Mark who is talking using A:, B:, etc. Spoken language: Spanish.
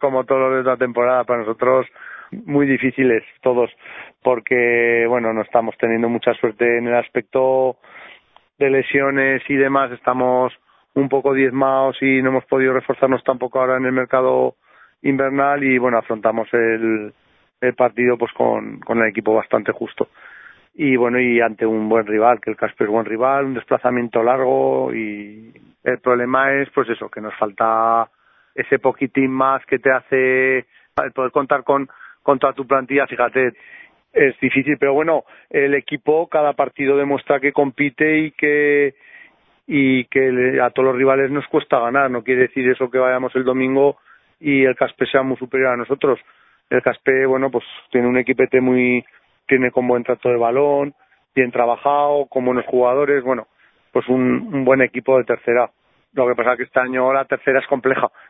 A: como todos los de la temporada, para nosotros muy difíciles todos, porque bueno, no estamos teniendo mucha suerte en el aspecto de lesiones y demás, estamos un poco diezmados y no hemos podido reforzarnos tampoco ahora en el mercado invernal y bueno, afrontamos el partido pues con el equipo bastante justo. Y bueno, y ante un buen rival, que el Caspe es buen rival, un desplazamiento largo, y el problema es pues eso, que nos falta ese poquitín más que te hace el poder contar con toda tu plantilla. Fíjate, es difícil, pero bueno, el equipo cada partido demuestra que compite y que a todos los rivales nos cuesta ganar. No quiere decir eso que vayamos el domingo y el Caspe sea muy superior a nosotros. El Caspe, bueno, pues tiene un equipete tiene con buen trato de balón, bien trabajado, con buenos jugadores, bueno, pues un buen equipo de tercera. Lo que pasa es que este año la tercera es compleja.